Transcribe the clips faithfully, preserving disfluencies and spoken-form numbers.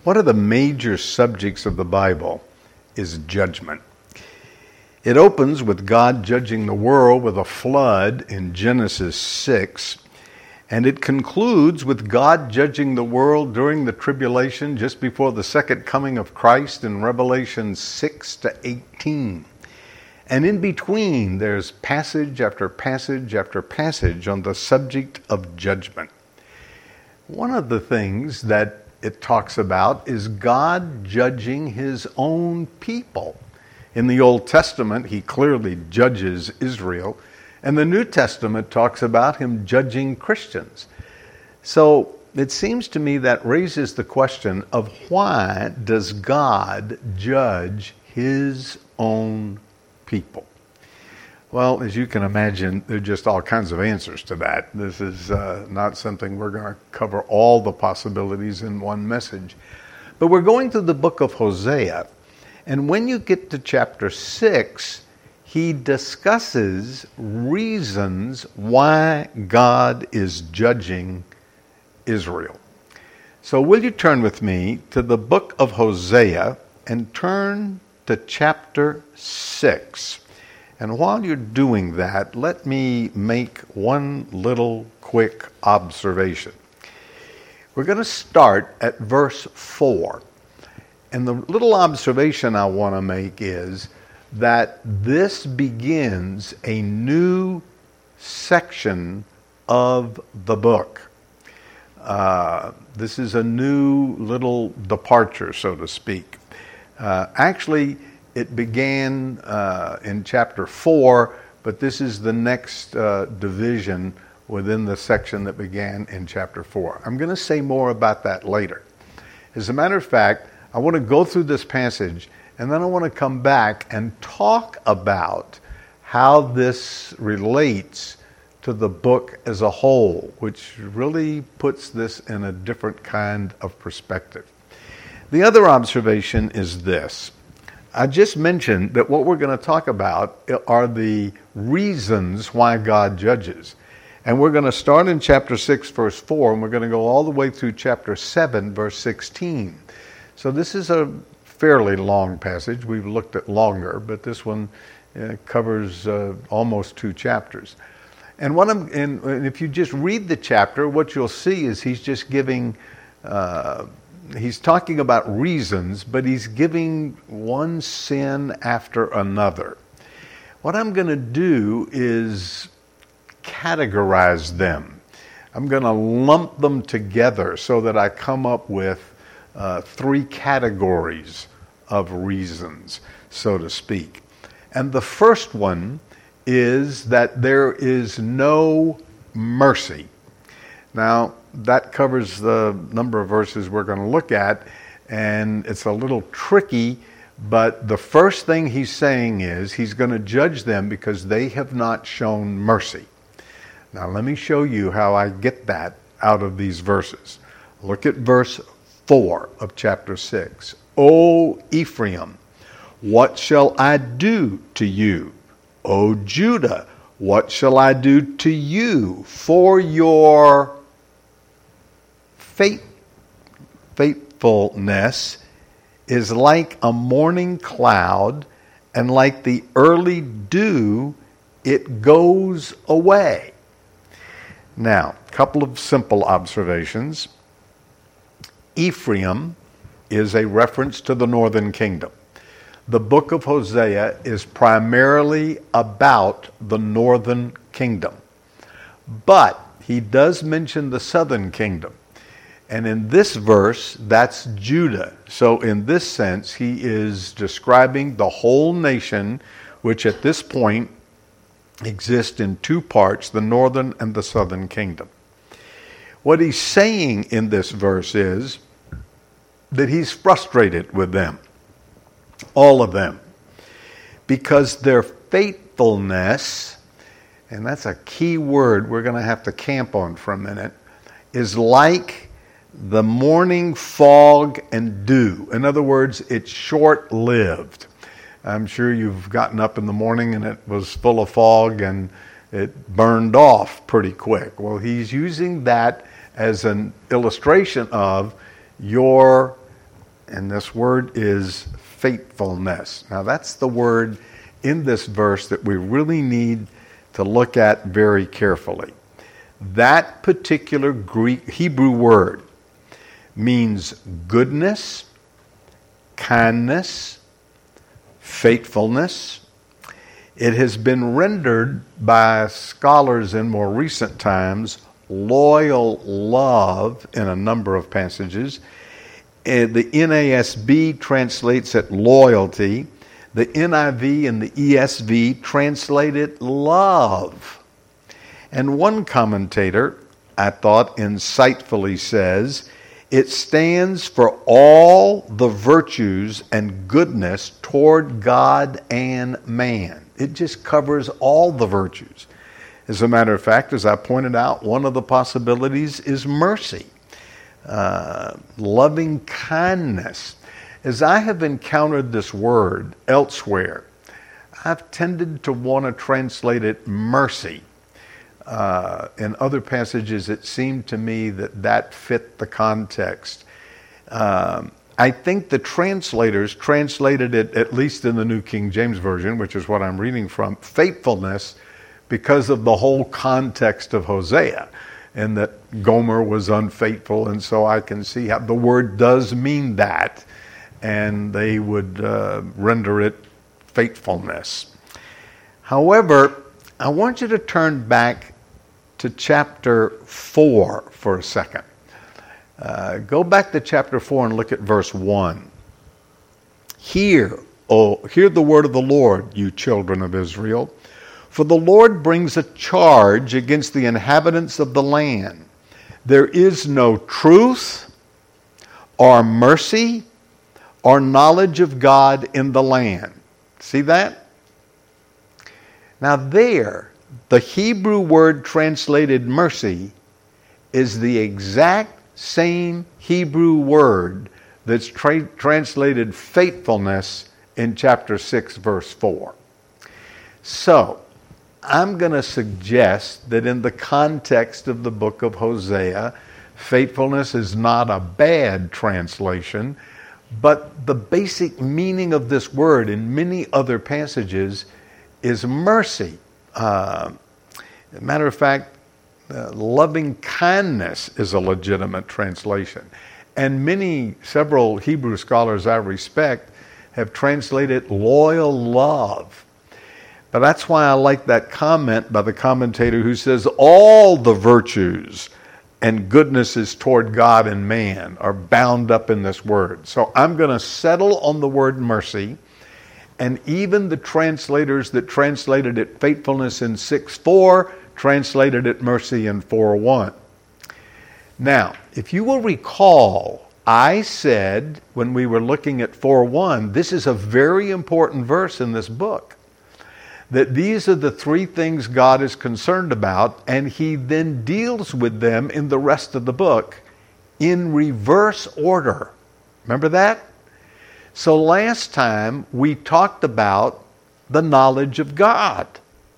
One of the major subjects of the Bible is judgment. It opens with God judging the world with a flood in Genesis six, and it concludes with God judging the world during the tribulation just before the second coming of Christ in Revelation six to eighteen. And in between, there's passage after passage after passage on the subject of judgment. One of the things that it talks about is God judging his own people. In the Old Testament, he clearly judges Israel, and the New Testament talks about him judging Christians. So it seems to me that raises the question of why does God judge his own people? Well, as you can imagine, there are just all kinds of answers to that. This is uh, not something we're going to cover all the possibilities in one message. But we're going through the book of Hosea, and when you get to chapter six, he discusses reasons why God is judging Israel. So will you turn with me to the book of Hosea and turn to chapter six. And while you're doing that, let me make one little quick observation. We're going to start at verse four. And the little observation I want to make is that this begins a new section of the book. Uh, this is a new little departure, so to speak. Uh, actually, it began uh, in chapter four, but this is the next uh, division within the section that began in chapter four. I'm going to say more about that later. As a matter of fact, I want to go through this passage, and then I want to come back and talk about how this relates to the book as a whole, which really puts this in a different kind of perspective. The other observation is this. I just mentioned that what we're going to talk about are the reasons why God judges. And we're going to start in chapter six, verse four, and we're going to go all the way through chapter seven, verse sixteen. So this is a fairly long passage. We've looked at longer, but this one uh, covers uh, almost two chapters. And what I'm, and, and if you just read the chapter, what you'll see is he's just giving... Uh, He's talking about reasons, but he's giving one sin after another. What I'm going to do is categorize them. I'm going to lump them together so that I come up with uh, three categories of reasons, so to speak. And the first one is that there is no mercy. Now, that covers the number of verses we're going to look at, and it's a little tricky, but the first thing he's saying is he's going to judge them because they have not shown mercy. Now, let me show you how I get that out of these verses. Look at verse four of chapter six. O Ephraim, what shall I do to you? O Judah, what shall I do to you for your Faith, faithfulness is like a morning cloud, and like the early dew, it goes away. Now, a couple of simple observations. Ephraim is a reference to the northern kingdom. The book of Hosea is primarily about the northern kingdom. But he does mention the southern kingdom. And in this verse, that's Judah. So in this sense, he is describing the whole nation, which at this point exists in two parts, the northern and the southern kingdom. What he's saying in this verse is that he's frustrated with them, all of them, because their faithfulness, and that's a key word we're going to have to camp on for a minute, is like the morning fog and dew. In other words, it's short-lived. I'm sure you've gotten up in the morning and it was full of fog and it burned off pretty quick. Well, he's using that as an illustration of your and this word is faithfulness. Now that's the word in this verse that we really need to look at very carefully. That particular Greek Hebrew word means goodness, kindness, faithfulness. It has been rendered by scholars in more recent times loyal love in a number of passages. Uh, the N A S B translates it loyalty. The N I V and the E S V translate it love. And one commentator, I thought insightfully, says, it stands for all the virtues and goodness toward God and man. It just covers all the virtues. As a matter of fact, as I pointed out, one of the possibilities is mercy, uh, loving kindness. As I have encountered this word elsewhere, I've tended to want to translate it mercy. Uh, in other passages, it seemed to me that that fit the context. Um, I think the translators translated it, at least in the New King James Version, which is what I'm reading from, faithfulness, because of the whole context of Hosea, and that Gomer was unfaithful, and so I can see how the word does mean that, and they would uh, render it faithfulness. However, I want you to turn back to chapter four for a second. Uh, go back to chapter four and look at verse one. Hear, oh, hear the word of the Lord, you children of Israel. For the Lord brings a charge against the inhabitants of the land. There is no truth or mercy or knowledge of God in the land. See that? Now there, the Hebrew word translated mercy is the exact same Hebrew word that's tra- translated faithfulness in chapter six, verse four. So, I'm going to suggest that in the context of the book of Hosea, faithfulness is not a bad translation, but the basic meaning of this word in many other passages is mercy. Uh, as a matter of fact, uh, loving kindness is a legitimate translation. And many, several Hebrew scholars I respect have translated loyal love. But that's why I like that comment by the commentator who says all the virtues and goodnesses toward God and man are bound up in this word. So I'm going to settle on the word mercy. And even the translators that translated it faithfulness in six four translated it mercy in four one. Now, if you will recall, I said when we were looking at four one, this is a very important verse in this book. That these are the three things God is concerned about, and he then deals with them in the rest of the book in reverse order. Remember that? So last time we talked about the knowledge of God.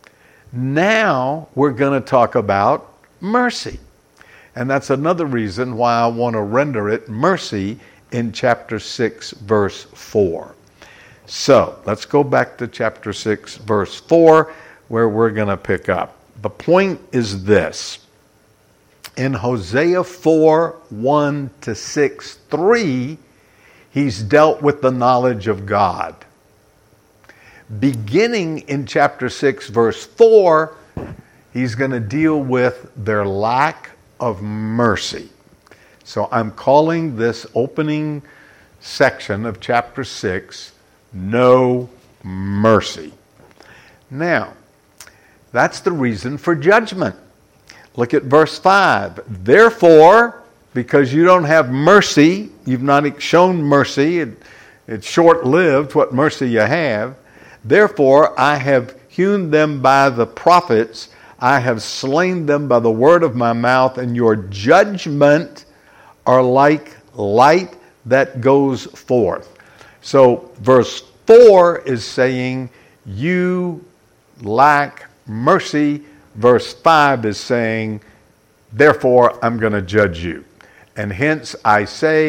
Now we're going to talk about mercy. And that's another reason why I want to render it mercy in chapter six, verse four. So, let's go back to chapter six, verse four, where we're going to pick up. The point is this. In Hosea four, one to six, three, he's dealt with the knowledge of God. Beginning in chapter six, verse four, he's going to deal with their lack of mercy. So I'm calling this opening section of chapter six, no mercy. Now, that's the reason for judgment. Look at verse five. Therefore, because you don't have mercy, you've not shown mercy, it, it's short-lived what mercy you have. Therefore, I have hewn them by the prophets, I have slain them by the word of my mouth, and your judgment are like light that goes forth. So verse four is saying you lack mercy. Verse five is saying, therefore I'm going to judge you. And hence I say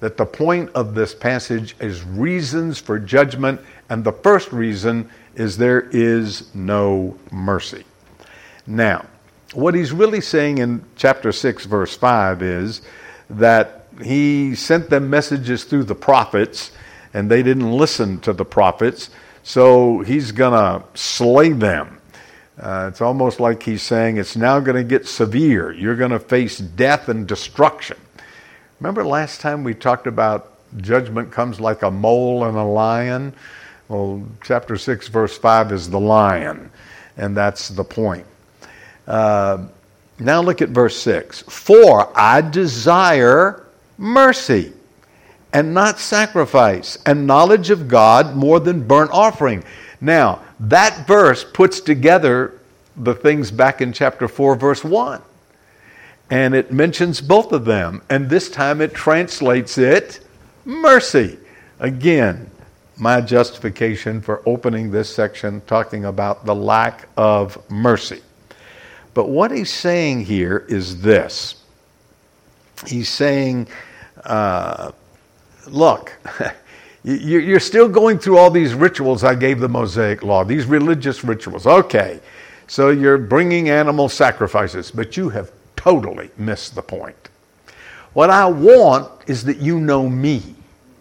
that the point of this passage is reasons for judgment, and the first reason is there is no mercy. Now, what he's really saying in chapter six, verse five is that he sent them messages through the prophets, and they didn't listen to the prophets, so he's going to slay them. Uh, it's almost like he's saying it's now going to get severe. You're going to face death and destruction. Remember last time we talked about judgment comes like a mole and a lion? Well, chapter six, verse five is the lion, and that's the point. Uh, now look at verse six. For I desire mercy and not sacrifice, and knowledge of God more than burnt offering. Now, that verse puts together the things back in chapter four, verse one. And it mentions both of them. And this time it translates it mercy. Again, my justification for opening this section talking about the lack of mercy. But what he's saying here is this. He's saying, uh, look, you're still going through all these rituals I gave the Mosaic Law, these religious rituals. Okay, so you're bringing animal sacrifices, but you have totally missed the point. What I want is that you know me.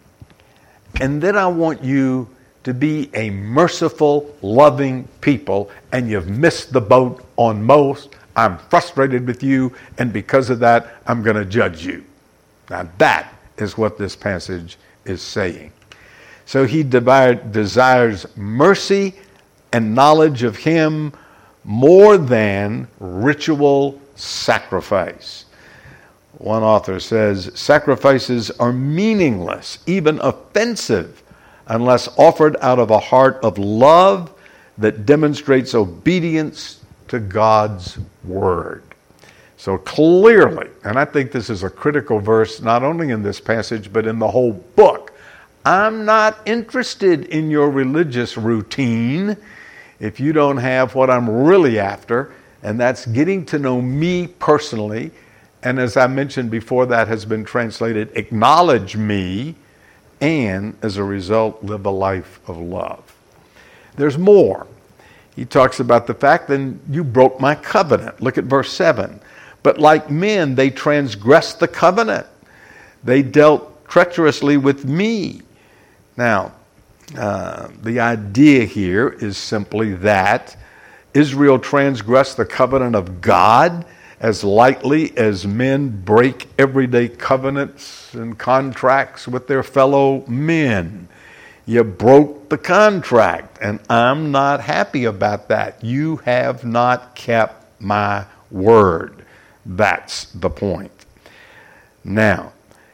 And then I want you to be a merciful, loving people, and you've missed the boat on most. I'm frustrated with you, and because of that, I'm going to judge you. Now that is what this passage is saying. So he desires mercy and knowledge of him more than ritual sacrifice. One author says, sacrifices are meaningless, even offensive, unless offered out of a heart of love that demonstrates obedience to God's word. So clearly, and I think this is a critical verse, not only in this passage, but in the whole book, I'm not interested in your religious routine if you don't have what I'm really after, and that's getting to know me personally. And as I mentioned before, that has been translated, acknowledge me, and as a result, live a life of love. There's more. He talks about the fact that you broke my covenant. Look at verse seven. But like men, they transgressed the covenant. They dealt treacherously with me. Now, uh, the idea here is simply that Israel transgressed the covenant of God as lightly as men break everyday covenants and contracts with their fellow men. You broke the contract, and I'm not happy about that. You have not kept my word. That's the point. Now,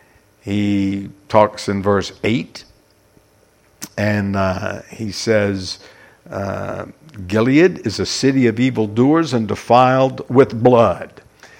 he talks in verse eight, and uh, he says, uh, Gilead is a city of evildoers and defiled with blood.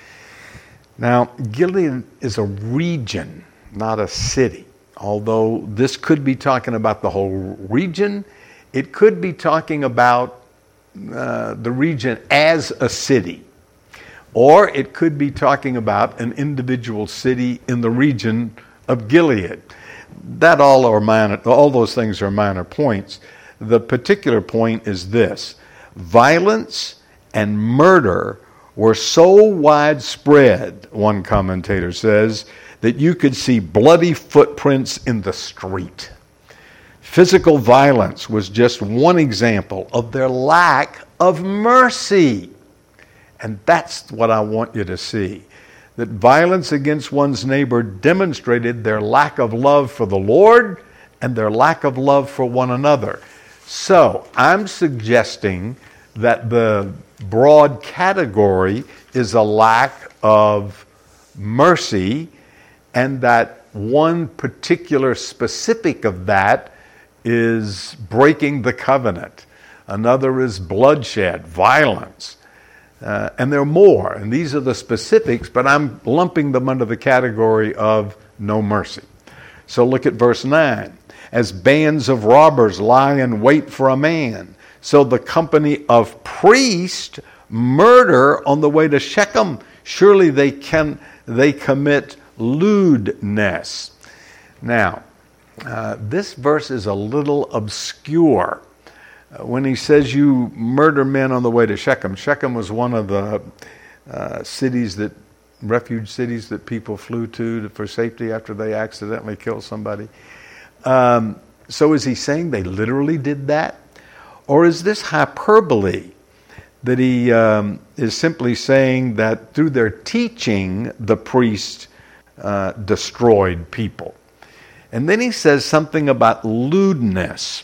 Now, Gilead is a region, not a city. Although this could be talking about the whole region, it could be talking about uh, the region as a city. Or it could be talking about an individual city in the region of Gilead. That all are minor, all those things are minor points. The particular point is this: violence and murder were so widespread, one commentator says, that you could see bloody footprints in the street. Physical violence was just one example of their lack of mercy. And that's what I want you to see. That violence against one's neighbor demonstrated their lack of love for the Lord and their lack of love for one another. So I'm suggesting that the broad category is a lack of mercy, and that one particular specific of that is breaking the covenant. Another is bloodshed, violence. Uh, and there are more, and these are the specifics, but I'm lumping them under the category of no mercy. So look at verse nine. As bands of robbers lie in wait for a man, so the company of priests murder on the way to Shechem. Surely they can they commit lewdness. Now, uh, this verse is a little obscure. Uh, when he says you murder men on the way to Shechem, Shechem was one of the uh, cities that, refuge cities that people flew to, to for safety after they accidentally killed somebody. Um, so is he saying they literally did that? Or is this hyperbole? That he um, is simply saying that through their teaching, the priest uh, destroyed people. And then he says something about lewdness.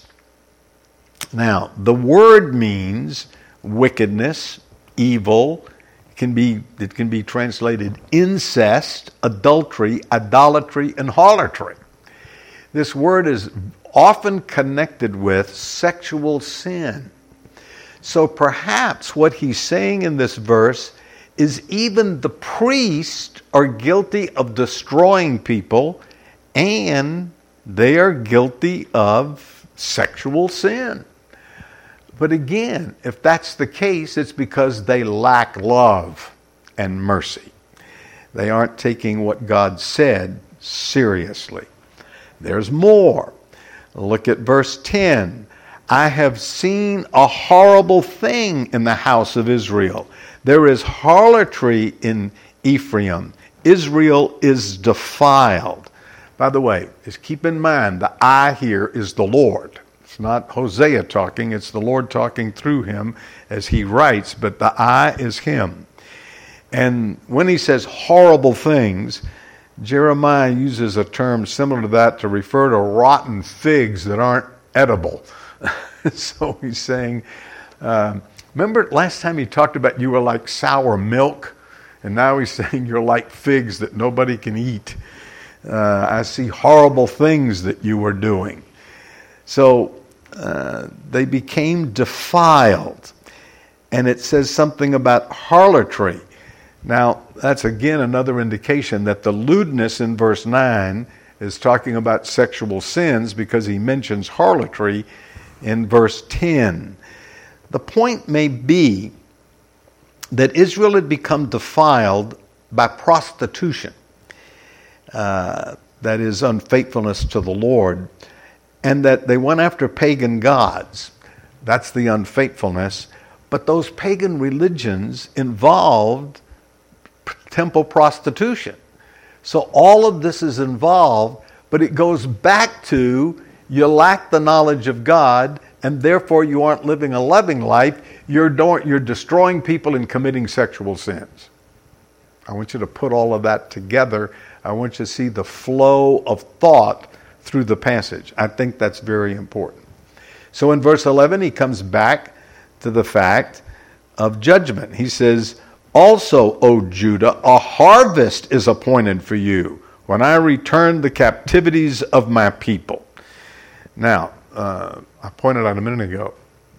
Now, the word means wickedness, evil. It can be, it can be translated incest, adultery, idolatry, and harlotry. This word is often connected with sexual sin. So perhaps what he's saying in this verse is even the priests are guilty of destroying people, and they are guilty of sexual sin. But again, if that's the case, it's because they lack love and mercy. They aren't taking what God said seriously. There's more. Look at verse ten. I have seen a horrible thing in the house of Israel. There is harlotry in Ephraim. Israel is defiled. By the way, just keep in mind, the I here is the Lord. It's not Hosea talking, it's the Lord talking through him as he writes, but the I is him. And when he says horrible things, Jeremiah uses a term similar to that to refer to rotten figs that aren't edible. So he's saying, um, remember last time he talked about you were like sour milk? And now he's saying you're like figs that nobody can eat. Uh, I see horrible things that you were doing. So uh, they became defiled. And it says something about harlotry. Now, that's again another indication that the lewdness in verse nine is talking about sexual sins because he mentions harlotry in verse ten. The point may be that Israel had become defiled by prostitution. Uh, that is unfaithfulness to the Lord. And that they went after pagan gods. That's the unfaithfulness. But those pagan religions involved temple prostitution. So all of this is involved, but it goes back to you lack the knowledge of God, and therefore you aren't living a loving life. You're, do- you're destroying people and committing sexual sins. I want you to put all of that together. I want you to see the flow of thought through the passage. I think that's very important. So in verse eleven, he comes back to the fact of judgment. He says, also, O Judah, a harvest is appointed for you when I return the captivities of my people. Now, uh, I pointed out a minute ago,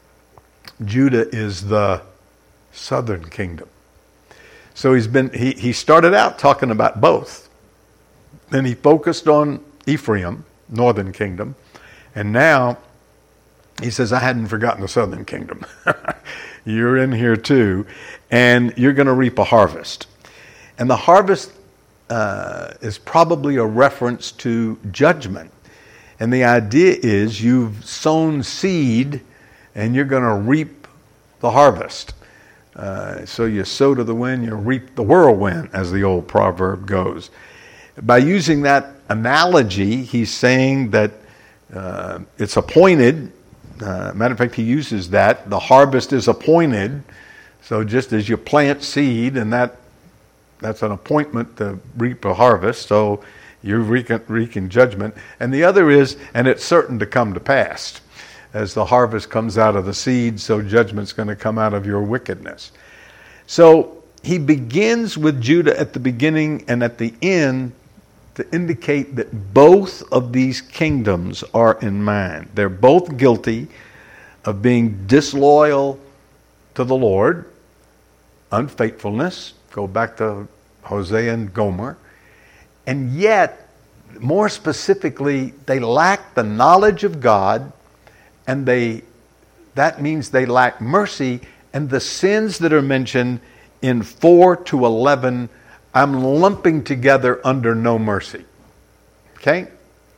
Judah is the southern kingdom. So he's been he, he started out talking about both. Then he focused on Ephraim, northern kingdom, and now he says, I hadn't forgotten the southern kingdom. You're in here too, and you're going to reap a harvest. And the harvest uh, is probably a reference to judgment. And the idea is you've sown seed and you're going to reap the harvest. Uh, so you sow to the wind, you reap the whirlwind, as the old proverb goes. By using that analogy, he's saying that uh, it's appointed. Uh, matter of fact, he uses that. The harvest is appointed. So just as you plant seed, and that that's an appointment to reap a harvest, so you're wreaking, wreaking judgment. And the other is, and it's certain to come to pass. As the harvest comes out of the seed, so judgment's going to come out of your wickedness. So he begins with Judah at the beginning and at the end to indicate that both of these kingdoms are in mind. They're both guilty of being disloyal to the Lord, unfaithfulness, go back to Hosea and Gomer, and yet, more specifically, they lack the knowledge of God, and they that means they lack mercy, and the sins that are mentioned in four to eleven I'm lumping together under no mercy. Okay?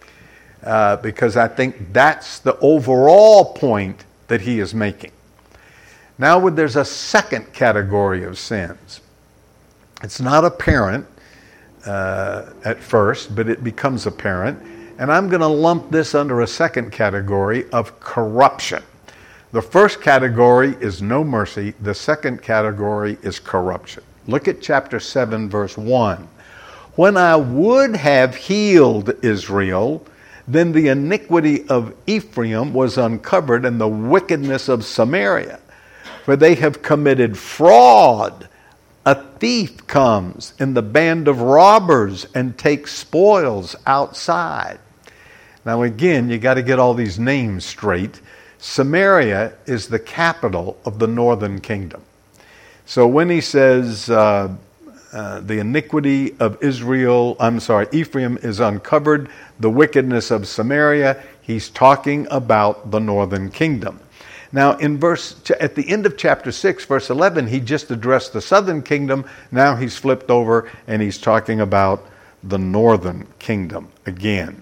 uh, because I think that's the overall point that he is making. Now, there's a second category of sins. It's not apparent uh, at first, but it becomes apparent. And I'm going to lump this under a second category of corruption. The first category is no mercy. The second category is corruption. Look at chapter seven, verse one. When I would have healed Israel, then the iniquity of Ephraim was uncovered and the wickedness of Samaria. For they have committed fraud. A thief comes in the band of robbers and takes spoils outside. Now again, you got to get all these names straight. Samaria is the capital of the northern kingdom. So when he says uh, uh, the iniquity of Israel, I'm sorry, Ephraim is uncovered, the wickedness of Samaria, he's talking about the northern kingdom. Now, in verse at the end of chapter six, verse eleven, he just addressed the southern kingdom. Now he's flipped over and he's talking about the northern kingdom again.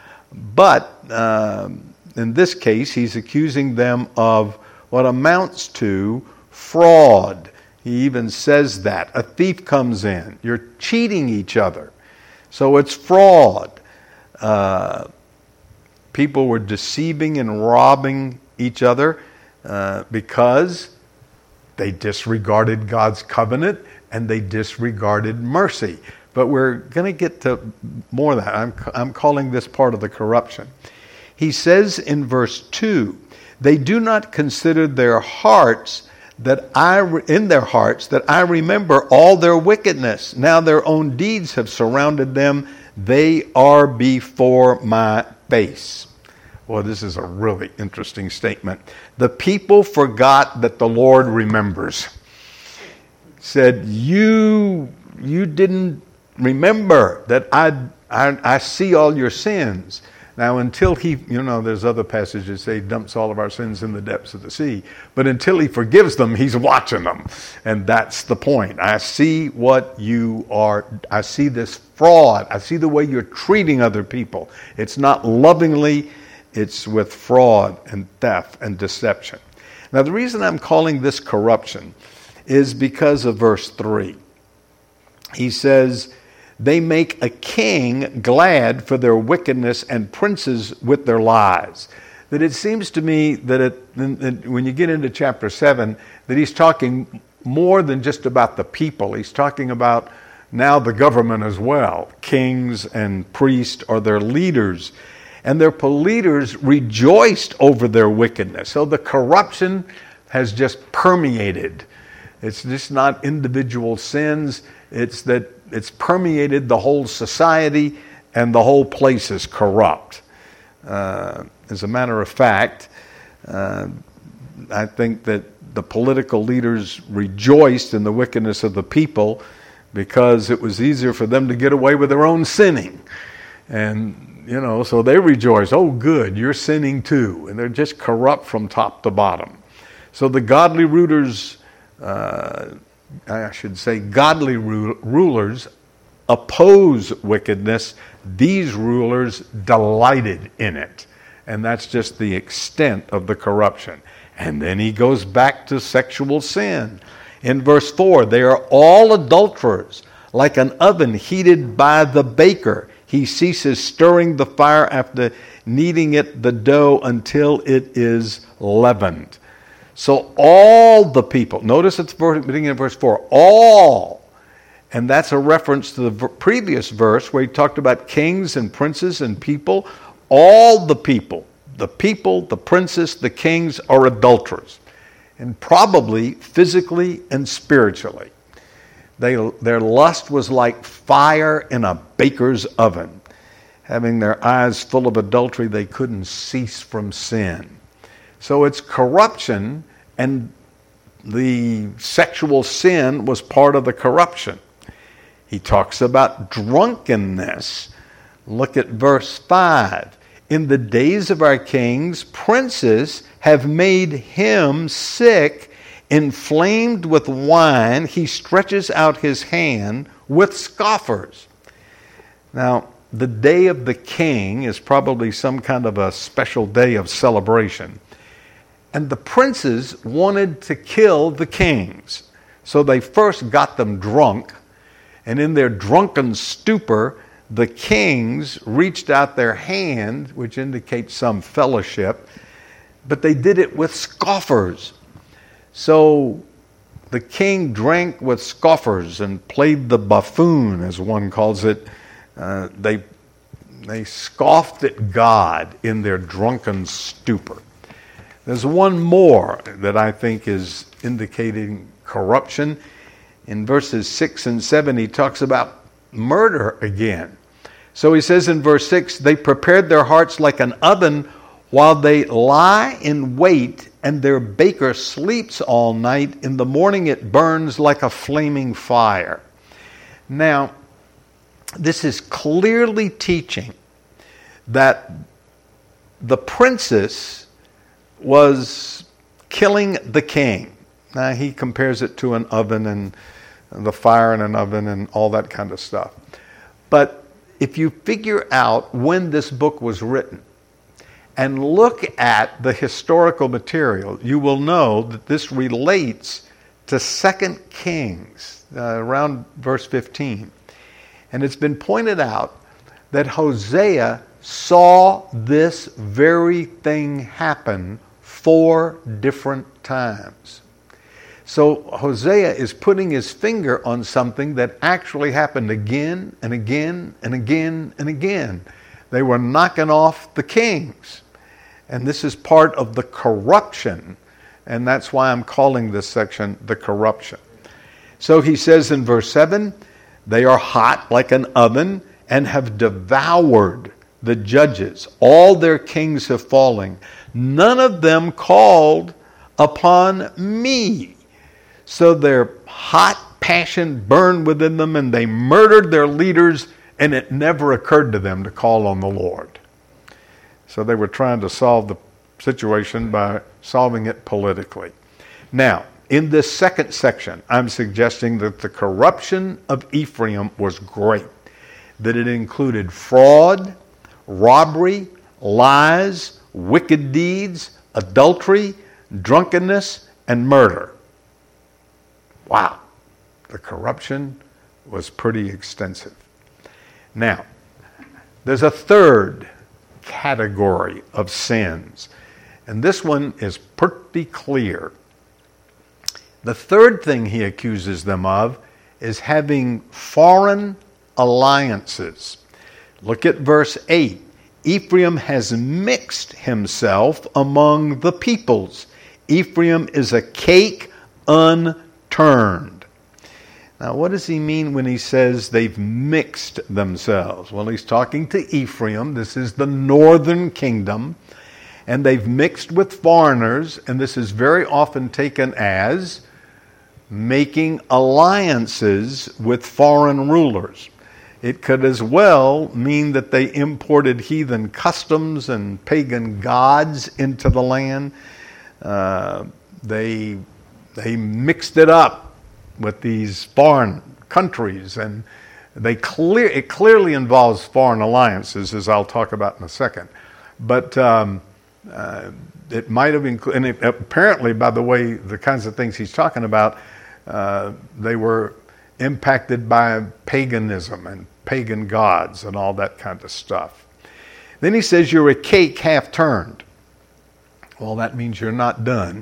But uh, in this case, he's accusing them of what amounts to fraud. He even says that. A thief comes in. You're cheating each other. So it's fraud. Uh, people were deceiving and robbing each other. Uh, because they disregarded God's covenant and they disregarded mercy. But we're going to get to more of that. I'm, I'm calling this part of the corruption. He says in verse two, they do not consider their hearts that I, in their hearts that I remember all their wickedness. Now their own deeds have surrounded them. They are before my face. Well, this is a really interesting statement. The people forgot that the Lord remembers. Said, you you didn't remember that I, I, I see all your sins. Now, until he, you know, there's other passages that say he dumps all of our sins in the depths of the sea. But until he forgives them, he's watching them. And that's the point. I see what you are, I see this fraud. I see the way you're treating other people. It's not lovingly. It's with fraud and theft and deception. Now, the reason I'm calling this corruption is because of verse three. He says, they make a king glad for their wickedness and princes with their lies. That it seems to me that, it, that when you get into chapter seven, that he's talking more than just about the people. He's talking about now the government as well. Kings and priests are their leaders. And their leaders rejoiced over their wickedness. So the corruption has just permeated. It's just not individual sins. It's that it's permeated the whole society and the whole place is corrupt. Uh, as a matter of fact, uh, I think that the political leaders rejoiced in the wickedness of the people because it was easier for them to get away with their own sinning. And you know, so they rejoice. Oh, good, you're sinning too. And they're just corrupt from top to bottom. So the godly rulers, uh, I should say godly ru- rulers oppose wickedness. These rulers delighted in it. And that's just the extent of the corruption. And then he goes back to sexual sin. In verse four, they are all adulterers, like an oven heated by the baker. He ceases stirring the fire after kneading it, the dough, until it is leavened. So all the people, notice at the beginning of verse four, all, and that's a reference to the previous verse where he talked about kings and princes and people. All the people, the people, the princes, the kings are adulterers, and probably physically and spiritually. They, their lust was like fire in a baker's oven. Having their eyes full of adultery, they couldn't cease from sin. So it's corruption, and the sexual sin was part of the corruption. He talks about drunkenness. Look at verse five. In the days of our kings, princes have made him sick. Inflamed with wine, he stretches out his hand with scoffers. Now, the day of the king is probably some kind of a special day of celebration. And the princes wanted to kill the kings. So they first got them drunk, and in their drunken stupor, the kings reached out their hand, which indicates some fellowship, but they did it with scoffers. So the king drank with scoffers and played the buffoon, as one calls it. Uh, they, they scoffed at God in their drunken stupor. There's one more that I think is indicating corruption. In verses six and seven, he talks about murder again. So he says in verse six, they prepared their hearts like an oven while they lie in wait, and their baker sleeps all night. In the morning it burns like a flaming fire. Now, this is clearly teaching that the princess was killing the king. Now, he compares it to an oven and the fire in an oven and all that kind of stuff. But if you figure out when this book was written and look at the historical material, you will know that this relates to Second Kings, uh, around verse fifteen. And it's been pointed out that Hosea saw this very thing happen four different times. So Hosea is putting his finger on something that actually happened again and again and again and again. They were knocking off the kings. And this is part of the corruption. And that's why I'm calling this section the corruption. So he says in verse seven, they are hot like an oven and have devoured the judges. All their kings have fallen. None of them called upon me. So their hot passion burned within them, and they murdered their leaders, and it never occurred to them to call on the Lord. So they were trying to solve the situation by solving it politically. Now, in this second section, I'm suggesting that the corruption of Ephraim was great, that it included fraud, robbery, lies, wicked deeds, adultery, drunkenness, and murder. Wow, the corruption was pretty extensive. Now, there's a third category of sins, and this one is pretty clear. The third thing he accuses them of is having foreign alliances. Look at verse eight. Ephraim has mixed himself among the peoples. Ephraim is a cake unturned. Now, what does he mean when he says they've mixed themselves? Well, he's talking to Ephraim. This is the northern kingdom. And they've mixed with foreigners. And this is very often taken as making alliances with foreign rulers. It could as well mean that they imported heathen customs and pagan gods into the land. Uh, they, they mixed it up with these foreign countries, and they clear it clearly involves foreign alliances, as I'll talk about in a second. But um, uh, it might have included, and it, apparently, by the way, the kinds of things he's talking about, uh, they were impacted by paganism and pagan gods and all that kind of stuff. Then he says you're a cake half turned. Well, that means you're not done.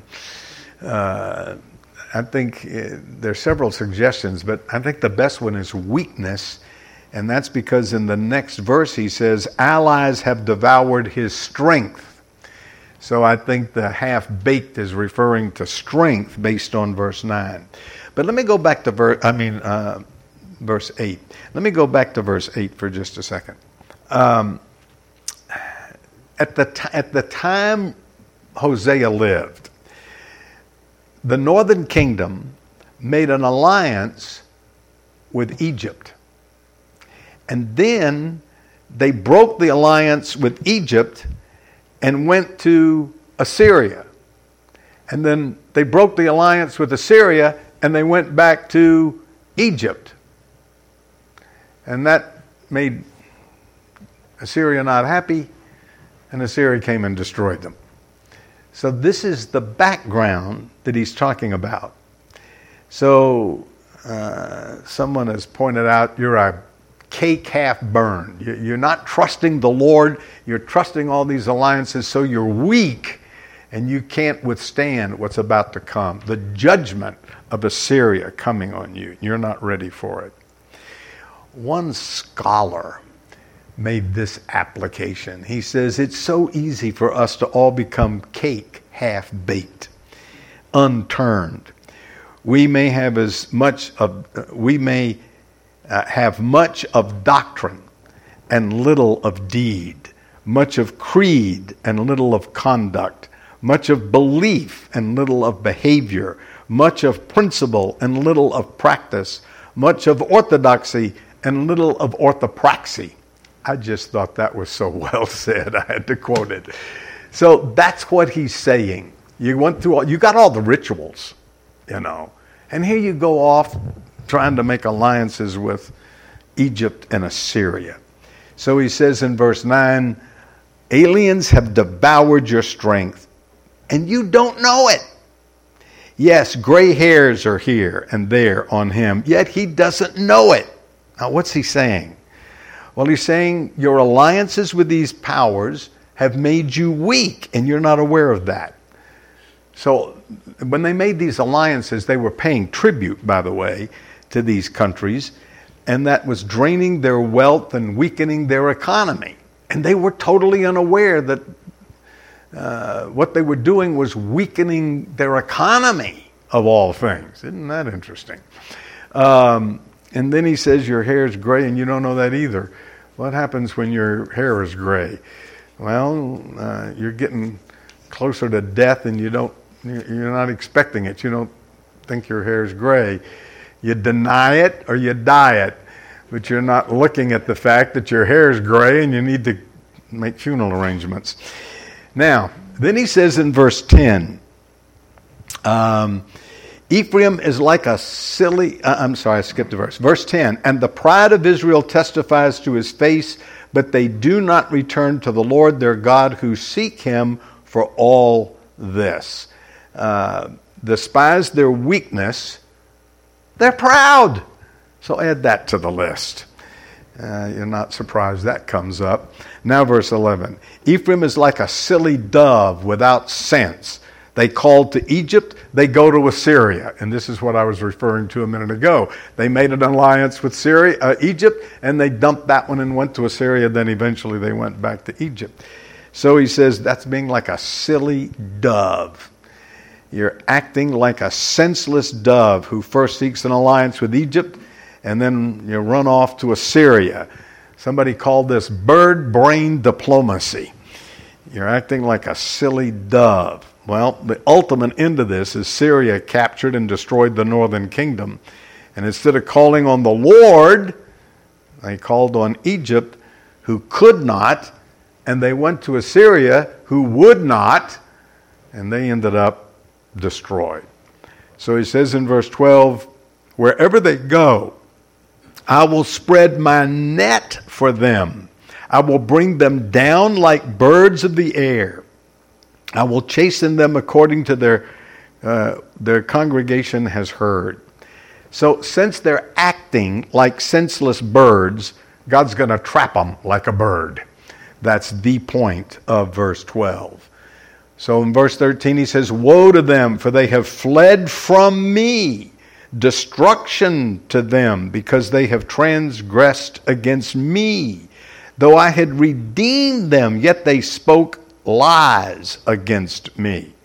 Uh, I think uh, there are several suggestions, but I think the best one is weakness. And that's because in the next verse he says, allies have devoured his strength. So I think the half-baked is referring to strength based on verse nine. But let me go back to verse, I mean, uh, verse eight. Let me go back to verse eight for just a second. Um, at the t- at the time Hosea lived, the northern kingdom made an alliance with Egypt. And then they broke the alliance with Egypt and went to Assyria. And then they broke the alliance with Assyria and they went back to Egypt. And that made Assyria not happy, and Assyria came and destroyed them. So this is the background that he's talking about. So uh, someone has pointed out, you're a cake half burned. You're not trusting the Lord. You're trusting all these alliances, so you're weak and you can't withstand what's about to come. The judgment of Assyria coming on you. You're not ready for it. One scholar made this application. He says it's so easy for us to all become cake half baked, unturned. We may have as much of, we may uh, have much of doctrine and little of deed, much of creed and little of conduct, much of belief and little of behavior, much of principle and little of practice, much of orthodoxy and little of orthopraxy. I just thought that was so well said. I had to quote it. So that's what he's saying. You went through all, you got all the rituals, you know, and here you go off trying to make alliances with Egypt and Assyria. So he says in verse nine, aliens have devoured your strength, and you don't know it. Yes, gray hairs are here and there on him, yet he doesn't know it. Now, what's he saying? Well, he's saying your alliances with these powers have made you weak, and you're not aware of that. So when they made these alliances, they were paying tribute, by the way, to these countries, and that was draining their wealth and weakening their economy. And they were totally unaware that uh, what they were doing was weakening their economy, of all things. Isn't that interesting? Um, and then he says your hair is gray, and you don't know that either. What happens when your hair is gray? Well, uh, you're getting closer to death, and you don't, you're not expecting it. You don't think your hair is gray. You deny it or you dye it, but you're not looking at the fact that your hair is gray and you need to make funeral arrangements. Now, then he says in verse ten, um, Ephraim is like a silly, uh, I'm sorry, I skipped a verse. Verse ten, and the pride of Israel testifies to his face, but they do not return to the Lord their God who seek him for all this. Uh, despise their weakness, they're proud. So add that to the list. Uh, you're not surprised that comes up. Now verse eleven. Ephraim is like a silly dove without sense. They called to Egypt, they go to Assyria. And this is what I was referring to a minute ago. They made an alliance with Syria, uh, Egypt, and they dumped that one and went to Assyria. Then eventually they went back to Egypt. So he says that's being like a silly dove. You're acting like a senseless dove who first seeks an alliance with Egypt and then you run off to Assyria. Somebody called this bird brain diplomacy. You're acting like a silly dove. Well, the ultimate end of this is Syria captured and destroyed the northern kingdom. And instead of calling on the Lord, they called on Egypt, who could not, and they went to Assyria, who would not, and they ended up destroyed. So he says in verse twelve, wherever they go, I will spread my net for them. I will bring them down like birds of the air. I will chasten them according to their uh, their congregation has heard. So since they're acting like senseless birds, God's going to trap them like a bird. That's the point of verse twelve. So in verse thirteen he says, woe to them, for they have fled from me. Destruction to them, because they have transgressed against me. Though I had redeemed them, yet they spoke lies against me.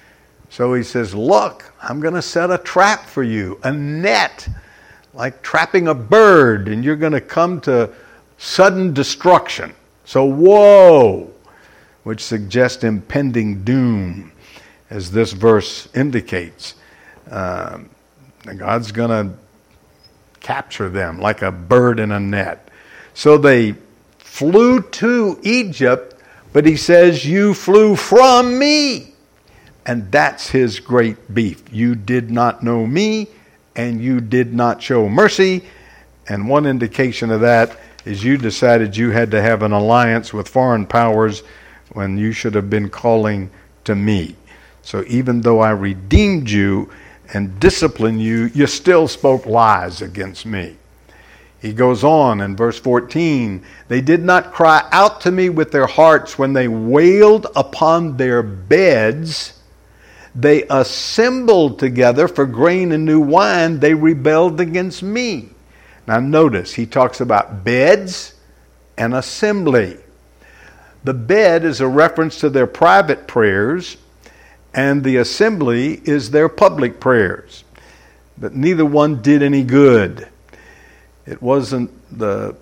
So he says, look, I'm going to set a trap for you, a net, like trapping a bird, and you're going to come to sudden destruction. So woe, which suggests impending doom, as this verse indicates. Um, God's going to capture them like a bird in a net. So they flew to Egypt, but he says, you flew from me. And that's his great beef. You did not know me, and you did not show mercy. And one indication of that is you decided you had to have an alliance with foreign powers when you should have been calling to me. So even though I redeemed you and disciplined you, you still spoke lies against me. He goes on in verse fourteen, they did not cry out to me with their hearts when they wailed upon their beds. They assembled together for grain and new wine. They rebelled against me. Now notice, he talks about beds and assembly. The bed is a reference to their private prayers, and the assembly is their public prayers. But neither one did any good. It wasn't the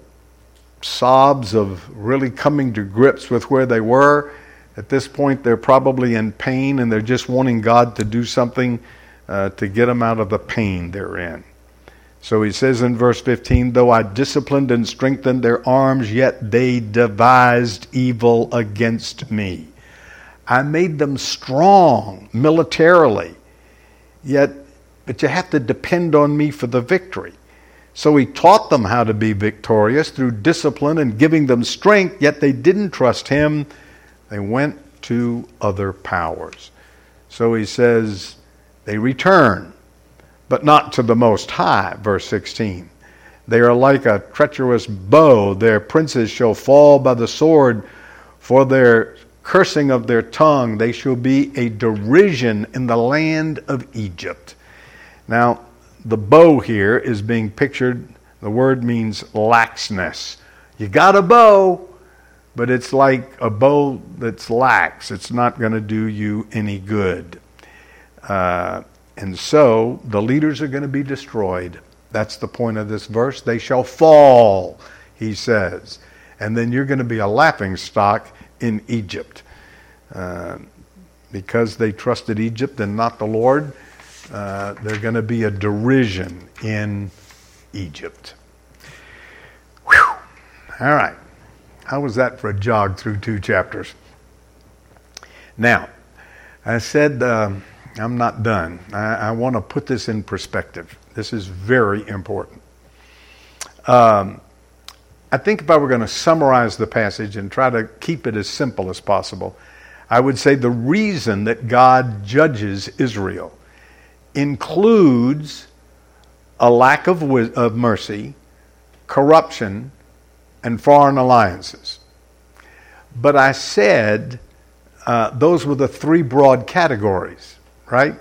sobs of really coming to grips with where they were. At this point, they're probably in pain, and they're just wanting God to do something uh, to get them out of the pain they're in. So he says in verse fifteen, though I disciplined and strengthened their arms, yet they devised evil against me. I made them strong militarily, yet, but you have to depend on me for the victory. So he taught them how to be victorious through discipline and giving them strength, yet they didn't trust him. They went to other powers. So he says, they return, but not to the Most High, verse sixteen. They are like a treacherous bow. Their princes shall fall by the sword, for their cursing of their tongue. They shall be a derision in the land of Egypt. Now, the bow here is being pictured, the word means laxness. You got a bow, but it's like a bow that's lax. It's not going to do you any good. Uh, and so the leaders are going to be destroyed. That's the point of this verse. They shall fall, he says. And then you're going to be a laughing stock in Egypt. Uh, because they trusted Egypt and not the Lord, uh, they're going to be a derision in Egypt. Whew. All right. How was that for a jog through two chapters? Now, I said um, I'm not done. I, I want to put this in perspective. This is very important. Um, I think if I were going to summarize the passage and try to keep it as simple as possible, I would say the reason that God judges Israel includes a lack of, of mercy, corruption, and foreign alliances. But I said uh, those were the three broad categories, right?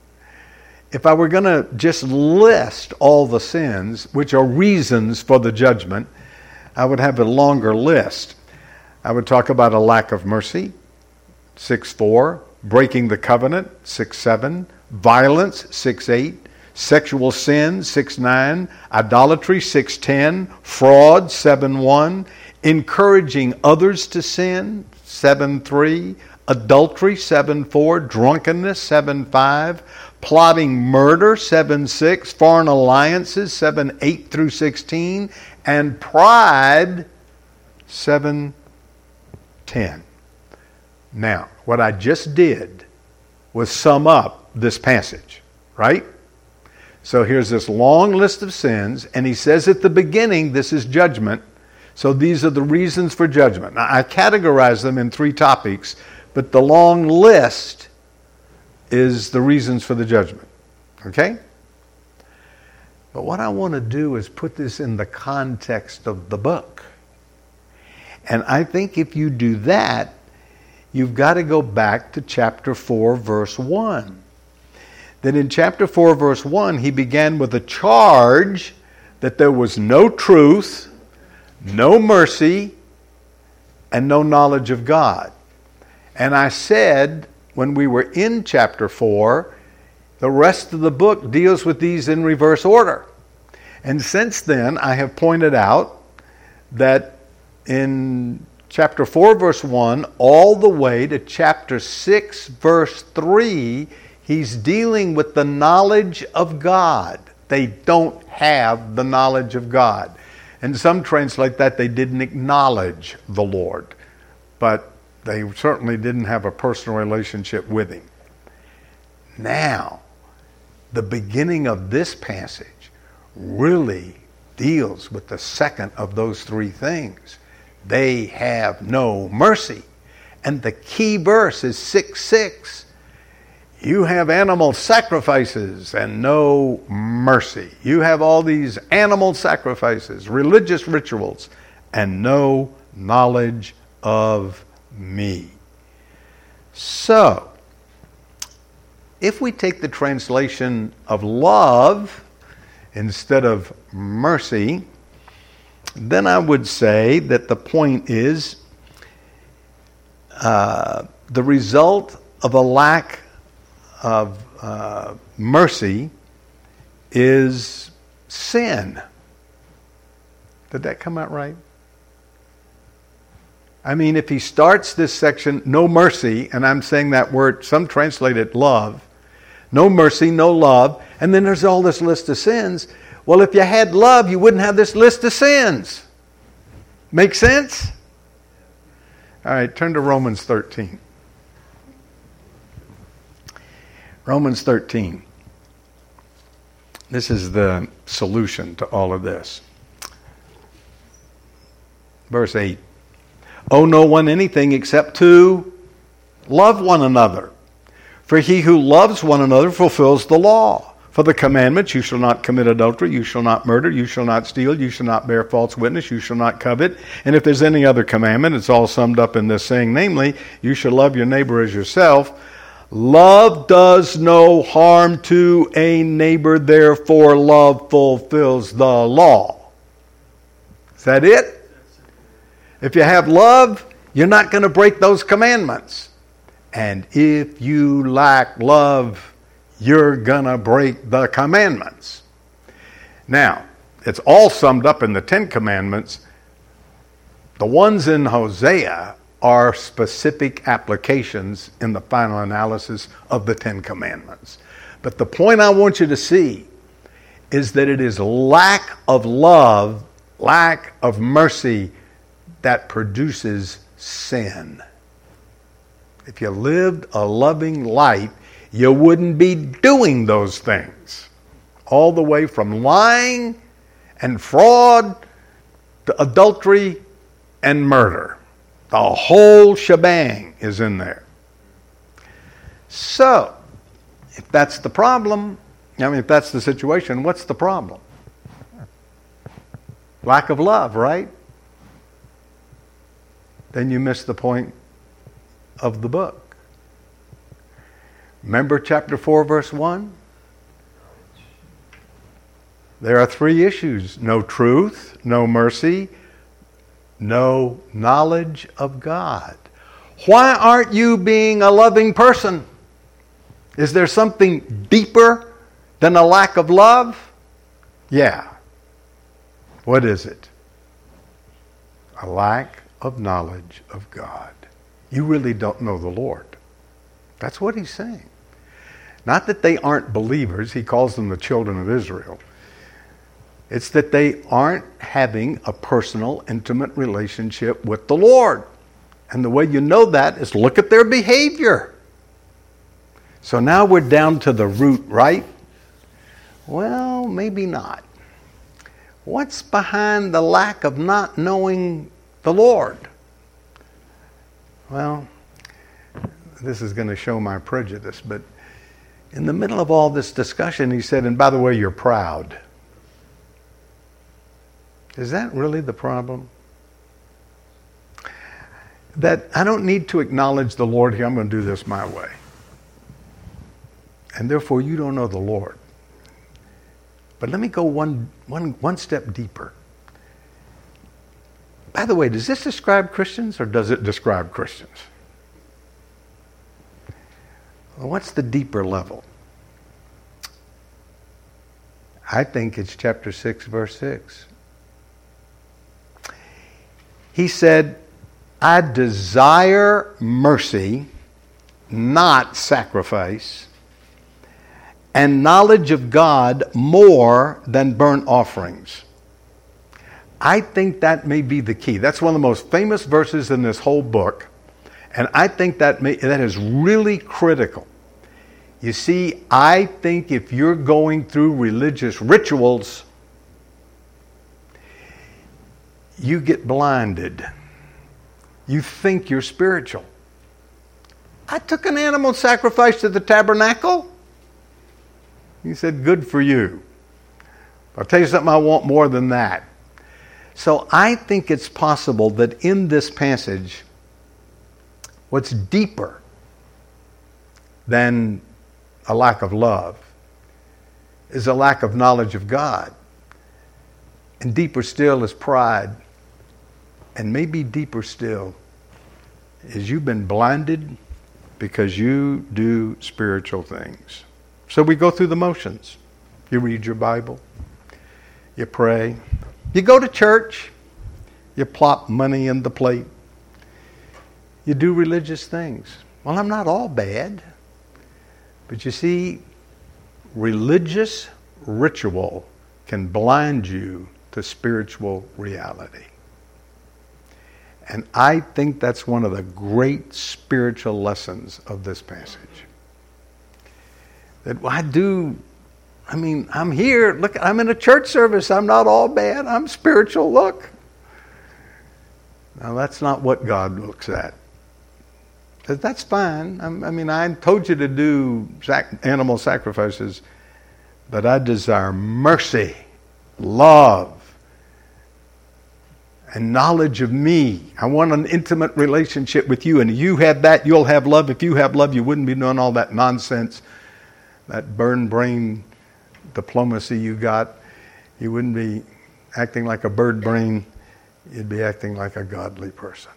If I were going to just list all the sins, which are reasons for the judgment, I would have a longer list. I would talk about a lack of mercy, six four, breaking the covenant, six seven, violence, six eight, sexual sin, six nine, idolatry, six ten, fraud, seven one, encouraging others to sin, seven three, adultery, seven four, drunkenness, seven five, plotting murder, seven six, foreign alliances, seven eight through sixteen, and pride, seven ten. Now, what I just did was sum up this passage, right? So here's this long list of sins, and he says at the beginning, this is judgment. So these are the reasons for judgment. Now, I categorize them in three topics, but the long list is the reasons for the judgment. Okay? But what I want to do is put this in the context of the book. And I think if you do that, you've got to go back to chapter four, verse one. That in chapter four, verse one, he began with a charge that there was no truth, no mercy, and no knowledge of God. And I said, when we were in chapter four, the rest of the book deals with these in reverse order. And since then, I have pointed out that in chapter four, verse one, all the way to chapter six, verse three, he's dealing with the knowledge of God. They don't have the knowledge of God. And some translate that they didn't acknowledge the Lord. But they certainly didn't have a personal relationship with him. Now, the beginning of this passage really deals with the second of those three things. They have no mercy. And the key verse is six six. You have animal sacrifices and no mercy. You have all these animal sacrifices, religious rituals, and no knowledge of me. So, if we take the translation of love instead of mercy, then I would say that the point is uh, the result of a lack of uh, mercy is sin. Did that come out right? I mean, if he starts this section, no mercy, and I'm saying that word, some translate it love, no mercy, no love, and then there's all this list of sins. Well, if you had love, you wouldn't have this list of sins. Make sense? All right, turn to Romans thirteen. Romans thirteen. This is the solution to all of this. Verse eight. Owe no one anything except to love one another. For he who loves one another fulfills the law. For the commandments, you shall not commit adultery, you shall not murder, you shall not steal, you shall not bear false witness, you shall not covet. And if there's any other commandment, it's all summed up in this saying, namely, you shall love your neighbor as yourself. Love does no harm to a neighbor, therefore love fulfills the law. Is that it? If you have love, you're not going to break those commandments. And if you lack love, you're going to break the commandments. Now, it's all summed up in the Ten Commandments. The ones in Hosea are specific applications in the final analysis of the Ten Commandments. But the point I want you to see is that it is lack of love, lack of mercy that produces sin. If you lived a loving life, you wouldn't be doing those things. All the way from lying and fraud to adultery and murder. The whole shebang is in there. So, if that's the problem, I mean, if that's the situation, what's the problem? Lack of love, right? Then you miss the point of the book. Remember chapter four, verse one? There are three issues. No truth, no mercy, no knowledge of God. Why aren't you being a loving person? Is there something deeper than a lack of love? Yeah. What is it? A lack of knowledge of God. You really don't know the Lord. That's what he's saying. Not that they aren't believers. He calls them the children of Israel. It's that they aren't having a personal, intimate relationship with the Lord. And the way you know that is look at their behavior. So now we're down to the root, right? Well, maybe not. What's behind the lack of not knowing the Lord? Well, this is going to show my prejudice, but in the middle of all this discussion, he said, and by the way, you're proud. Is that really the problem? That I don't need to acknowledge the Lord here. I'm going to do this my way. And therefore, you don't know the Lord. But let me go one, one, one step deeper. By the way, does this describe Christians or does it describe Christians? Well, what's the deeper level? I think it's chapter six, verse six. He said, I desire mercy, not sacrifice, and knowledge of God more than burnt offerings. I think that may be the key. That's one of the most famous verses in this whole book. And I think that may, that is really critical. You see, I think if you're going through religious rituals, you get blinded. You think you're spiritual. I took an animal sacrifice to the tabernacle. He said, good for you. I'll tell you something, I want more than that. So I think it's possible that in this passage, what's deeper than a lack of love is a lack of knowledge of God. And deeper still is pride. And maybe deeper still is you've been blinded because you do spiritual things. So we go through the motions. You read your Bible. You pray. You go to church. You plop money in the plate. You do religious things. Well, I'm not all bad. But you see, religious ritual can blind you to spiritual reality. And I think that's one of the great spiritual lessons of this passage. That I do, I mean, I'm here, look, I'm in a church service, I'm not all bad, I'm spiritual, look. Now that's not what God looks at. That's fine. I mean, I told you to do sac- animal sacrifices, but I desire mercy, love, and knowledge of me. I want an intimate relationship with you, and you have that, you'll have love. If you have love, you wouldn't be doing all that nonsense, that bird brain diplomacy you got. You wouldn't be acting like a bird brain. You'd be acting like a godly person.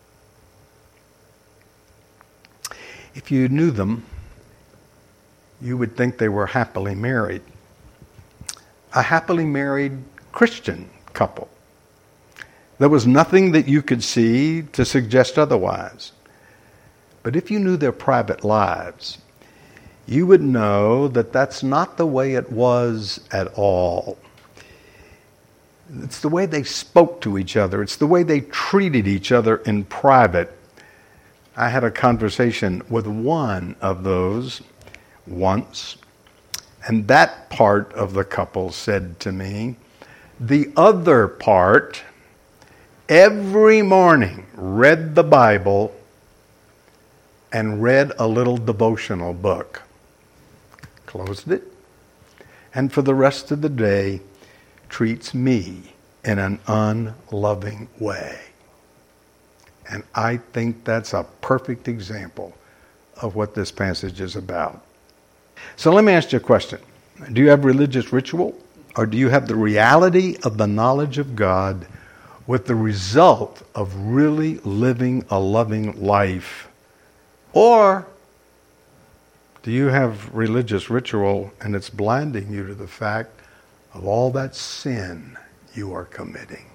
If you knew them, you would think they were happily married. A happily married Christian couple. There was nothing that you could see to suggest otherwise. But if you knew their private lives, you would know that that's not the way it was at all. It's the way they spoke to each other. It's the way they treated each other in private. I had a conversation with one of those once, and that part of the couple said to me, the other part every morning read the Bible and read a little devotional book. Closed it, and for the rest of the day treats me in an unloving way. And I think that's a perfect example of what this passage is about. So let me ask you a question. Do you have religious ritual? Or do you have the reality of the knowledge of God with the result of really living a loving life? Or do you have religious ritual and it's blinding you to the fact of all that sin you are committing?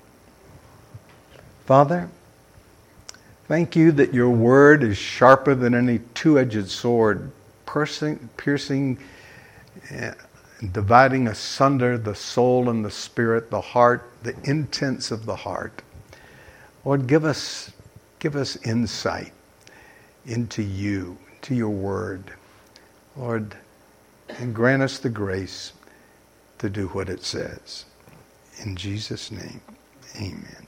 Father, thank you that your word is sharper than any two-edged sword, piercing, piercing uh, dividing asunder the soul and the spirit, the heart, the intents of the heart. Lord, give us, give us insight into you, to your word. Lord, and grant us the grace to do what it says. In Jesus' name, amen.